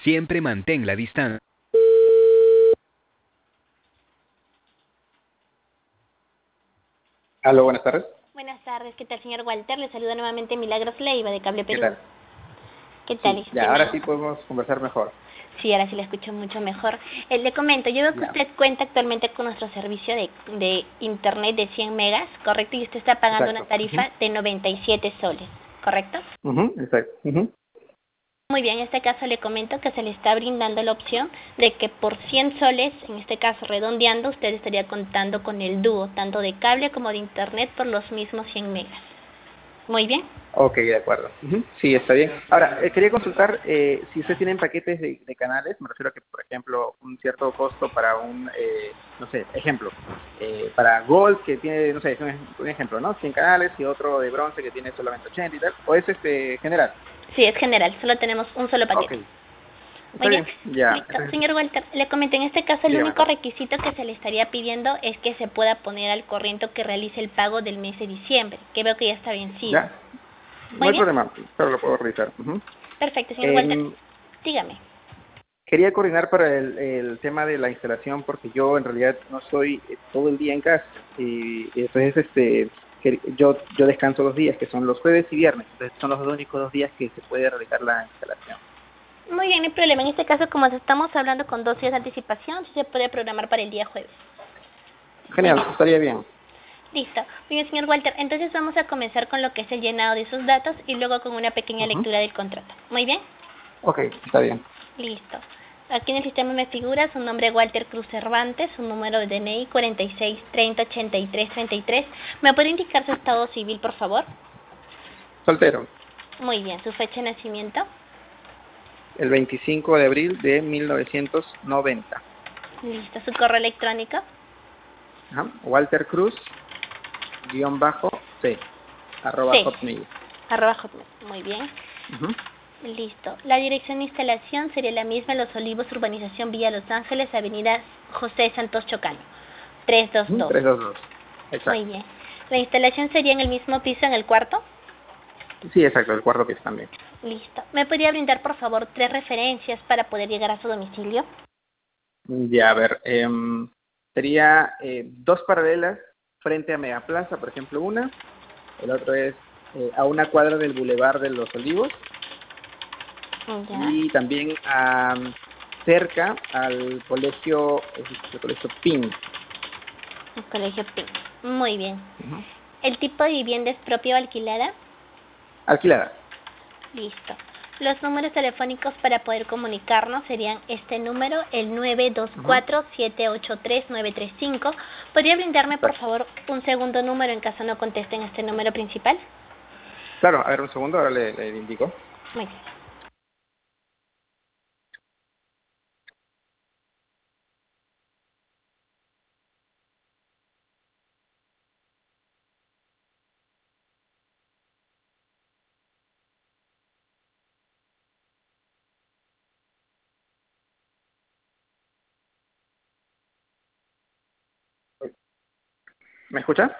Siempre mantén la distancia. Aló, buenas tardes. Buenas tardes, ¿qué tal, señor Walter? Le saluda nuevamente Milagros Leiva de Cable ¿Qué Perú. tal? ¿Qué tal, Sí, ya, estimado? ahora sí podemos conversar mejor. Sí, ahora sí la escucho mucho mejor. Le comento, yo veo que Ya, usted cuenta actualmente con nuestro servicio de internet de 100 megas, ¿correcto? Y usted está pagando una exacto. tarifa de 97 soles, ¿correcto? Exacto. Muy bien, en este caso le comento que se le está brindando la opción de que por 100 soles, en este caso redondeando, usted estaría contando con el dúo, tanto de cable como de internet, por los mismos 100 megas. Muy bien. Ok, de acuerdo. Sí, está bien. Ahora, quería consultar si ustedes tienen paquetes de canales. Me refiero a que, por ejemplo, un cierto costo para no sé, ejemplo, para Gold, que tiene, no sé, un ejemplo, ¿no? 100 canales y otro de bronce que tiene solamente 80 y tal. ¿O es general? Sí, es general, solo tenemos un solo Ok, paquete. está Muy bien, bien. Ya, listo. entonces, Señor Walter, le comenté, en este caso el dígame. único requisito que se le estaría pidiendo es que se pueda poner al corriente que realice el pago del mes de diciembre, que veo que ya está vencido. Ya, no Muy hay bien, problema, pero lo puedo revisar. perfecto, señor Walter. Em, Dígame. Quería coordinar para el tema de la instalación porque yo en realidad no estoy todo el día en casa y entonces yo descanso 2 días que son los jueves y viernes, entonces son los únicos 2 días que se puede realizar la instalación. Muy bien, no hay problema. En este caso, como estamos hablando con 2 días de anticipación, sí se puede programar para el día jueves. Muy Genial, bien. estaría bien. Listo. Muy bien, señor Walter. Entonces vamos a comenzar con lo que es el llenado de sus datos y luego con una pequeña Ujú. lectura del contrato. Muy bien. Ok, está bien. Listo. Aquí en el sistema me figura su nombre Walter Cruz Cervantes, su número de DNI 46 30 83 33. ¿Me puede indicar su estado civil, por favor? Soltero, Muy bien. ¿Su fecha de nacimiento? el 25 de abril de 1990. Listo. ¿Su correo electrónico? Ajá. Walter Cruz, _C, Sí. @hotmail. @hotmail. Muy bien. Ujú. Listo. La dirección de instalación sería la misma en Los Olivos, urbanización Villa Los Ángeles, avenida José Santos Chocano, 322. 322. Muy Exacto. bien. La instalación sería en el mismo piso, en el cuarto. Sí, exacto, el cuarto piso también. Listo. ¿Me podría brindar, por favor, 3 referencias para poder llegar a su domicilio? Ya, a ver, sería 2 paralelas frente a Megaplaza, por ejemplo, una. El otro es a una cuadra del Boulevard de los Olivos Ya. y también cerca al colegio, el colegio PIN. El colegio PIN. Muy bien. Ujú. ¿El tipo de vivienda es propia o alquilada? Alquilada. Listo. Los números telefónicos para poder comunicarnos serían este número, el Ujú. 924-783-935. ¿Podría brindarme, por Exacto. favor, un segundo número en caso no contesten este número principal? Claro, a ver, un segundo, ahora le indico. Muy bien. ¿Me escucha?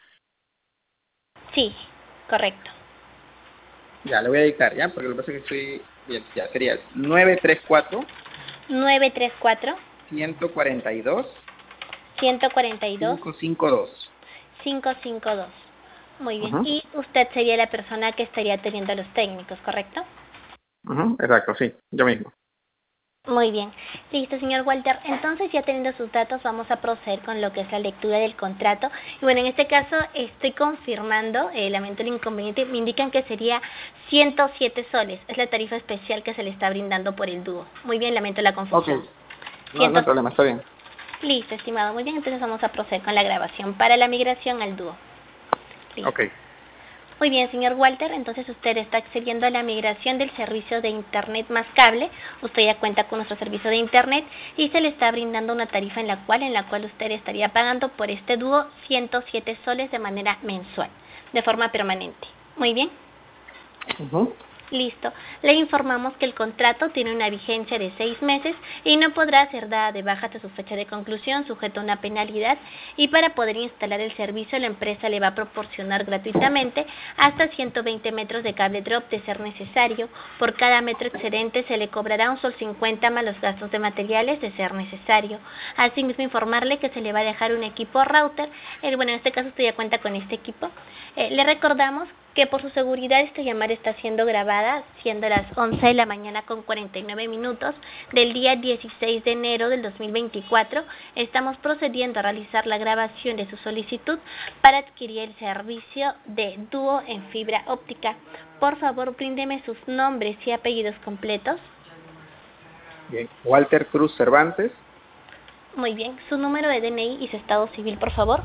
Sí, correcto. Ya, le voy a dictar, ¿ya? Porque lo que pasa es que estoy... Bien, ya, sería 934 934 142 142 552. 552. Muy bien. Ujú. Y usted sería la persona que estaría atendiendo a los técnicos, ¿correcto? Exacto, sí, yo mismo. Muy bien. Listo, señor Walter. Entonces, ya teniendo sus datos, vamos a proceder con lo que es la lectura del contrato. Y bueno, en este caso estoy confirmando, lamento el inconveniente, me indican que sería 107 soles. Es la tarifa especial que se le está brindando por el dúo. Muy bien, lamento la Ok, confusión. no hay problema, está bien. Listo, estimado. Muy bien, entonces vamos a proceder con la grabación para la migración al dúo. Ok, Listo. Muy bien, señor Walter, entonces usted está accediendo a la migración del servicio de Internet más cable. Usted ya cuenta con nuestro servicio de Internet y se le está brindando una tarifa en la cual usted estaría pagando por este dúo 107 soles de manera mensual, de forma permanente. Muy bien. ujú, Listo. Le informamos que el contrato tiene una vigencia de 6 meses y no podrá ser dada de baja hasta su fecha de conclusión, sujeto a una penalidad, y para poder instalar el servicio la empresa le va a proporcionar gratuitamente hasta 120 metros de cable drop de ser necesario. Por cada metro excedente se le cobrará un sol 50 más los gastos de materiales de ser necesario. Asimismo, informarle que se le va a dejar un equipo router. En este caso usted ya cuenta con este equipo. Le recordamos que por su seguridad esta llamada está siendo grabada, siendo las 11 de la mañana con 49 minutos del día 16 de enero del 2024. Estamos procediendo a realizar la grabación de su solicitud para adquirir el servicio de dúo en fibra óptica. Por favor, bríndeme sus nombres y apellidos completos. Bien, Walter Cruz Cervantes. Muy bien, su número de DNI y su estado civil, por favor.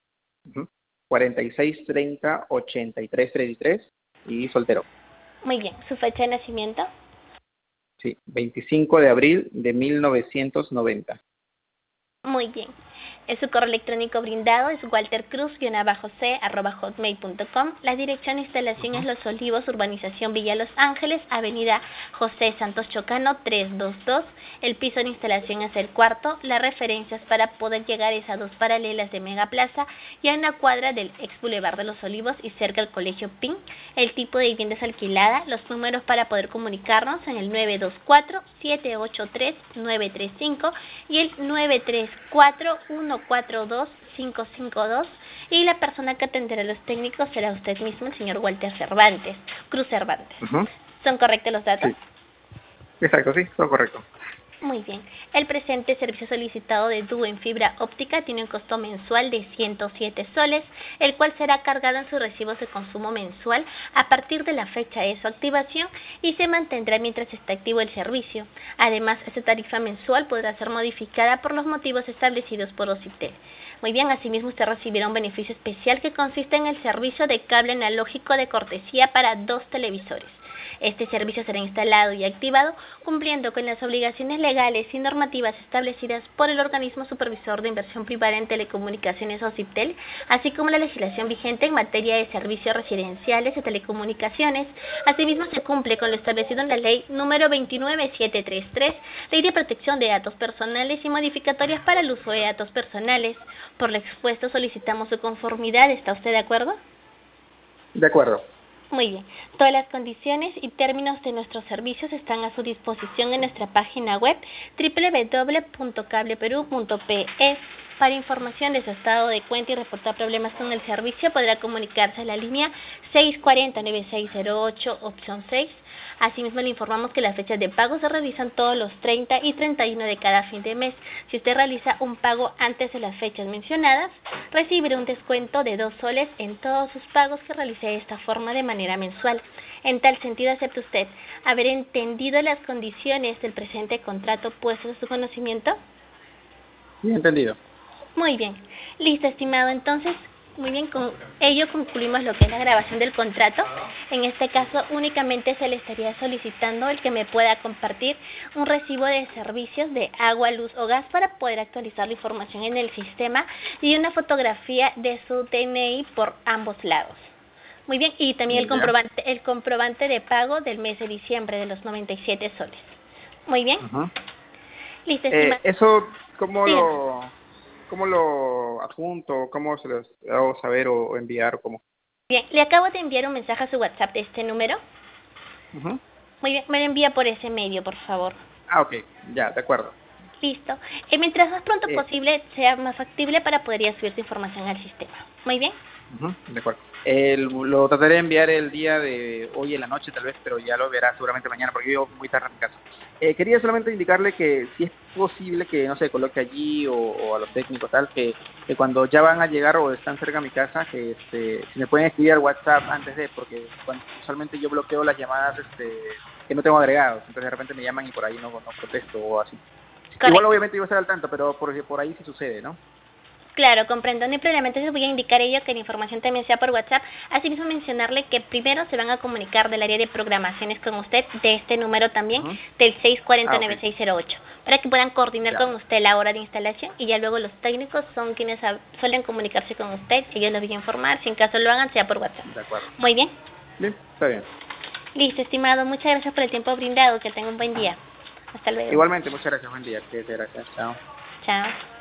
4630-8333 y soltero. Muy bien, su fecha de nacimiento. Sí, 25 de abril de 1990. Muy bien. Su correo electrónico brindado es waltercruz_c@hotmail.com. La dirección de instalación es Los Olivos, Urbanización Villa Los Ángeles, Avenida José Santos Chocano 322. El piso de instalación es el cuarto. Las referencias para poder llegar es a 2 paralelas de Mega Plaza y a una cuadra del ex Boulevard de Los Olivos y cerca al Colegio PIN. El tipo de vivienda es alquilada. Los números para poder comunicarnos en el 924-783-935 y el 934-142-552, y la persona que atenderá a los técnicos será usted mismo, el señor Walter Cervantes, Cruz Cervantes. ¿Son correctos los datos? Sí. Exacto, sí, todo correcto. Muy bien. El presente servicio solicitado de dúo en fibra óptica tiene un costo mensual de 107 soles, el cual será cargado en sus recibos de consumo mensual a partir de la fecha de su activación y se mantendrá mientras esté activo el servicio. Además, esta tarifa mensual podrá ser modificada por los motivos establecidos por OCITEL. Muy bien, asimismo usted recibirá un beneficio especial que consiste en el servicio de cable analógico de cortesía para 2 televisores. Este servicio será instalado y activado cumpliendo con las obligaciones legales y normativas establecidas por el Organismo Supervisor de Inversión Privada en Telecomunicaciones OCIPTEL, así como la legislación vigente en materia de servicios residenciales de telecomunicaciones. Asimismo, se cumple con lo establecido en la Ley número 29733, Ley de Protección de Datos Personales y modificatorias para el uso de datos personales. Por lo expuesto, solicitamos su conformidad. ¿Está usted de acuerdo? De acuerdo. Muy bien. Todas las condiciones y términos de nuestros servicios están a su disposición en nuestra página web www.cableperu.pe. Para información de su estado de cuenta y reportar problemas con el servicio, podrá comunicarse a la línea 640-9608, opción 6. Asimismo, le informamos que las fechas de pago se realizan todos los 30 y 31 de cada fin de mes. Si usted realiza un pago antes de las fechas mencionadas, recibirá un descuento de 2 soles en todos sus pagos que realice de esta forma de manera mensual. En tal sentido, ¿acepta usted haber entendido las condiciones del presente contrato puestos a su conocimiento? Bien entendido. Muy bien. Listo, estimado. Entonces, muy bien, con ello concluimos lo que es la grabación del contrato. En este caso, únicamente se le estaría solicitando el que me pueda compartir un recibo de servicios de agua, luz o gas para poder actualizar la información en el sistema y una fotografía de su DNI por ambos lados. Muy bien, y también el comprobante de pago del mes de diciembre de los 97 soles. Muy bien. Listo, estimado. Eso, ¿cómo lo adjunto? ¿Cómo se los hago saber o enviar? O cómo? Bien, le acabo de enviar un mensaje a su WhatsApp de este número. Muy bien, me lo envía por ese medio, por favor. Ah, ok, ya, de acuerdo. Listo. Mientras más pronto posible sea más factible para poder ya subir su información al sistema. Muy bien. De acuerdo. Lo trataré de enviar el día de hoy en la noche tal vez, pero ya lo verá seguramente mañana porque yo muy tarde en mi casa. Quería solamente indicarle que si es posible que, no sé, coloque allí o a los técnicos tal, que cuando ya van a llegar o están cerca de mi casa, que si me pueden escribir al WhatsApp antes de, porque usualmente yo bloqueo las llamadas que no tengo agregados, entonces de repente me llaman y por ahí no contesto o así. Correcto. Igual obviamente yo voy a estar al tanto, pero por ahí sí sucede, ¿no? Claro, comprendo, no hay problema. Entonces voy a indicar ello, que la información también sea por WhatsApp. Asimismo, mencionarle que primero se van a comunicar del área de programaciones con usted, de este número también, del 640-9608, para que puedan coordinar con usted la hora de instalación, y ya luego los técnicos son quienes suelen comunicarse con usted, ellos los voy a informar, si en caso lo hagan, sea por WhatsApp. De acuerdo. Muy bien. Bien, está bien. Listo, estimado. Muchas gracias por el tiempo brindado. Que tenga un buen día. Hasta luego. Igualmente, muchas gracias, buen día. Gracias, chao. Chao.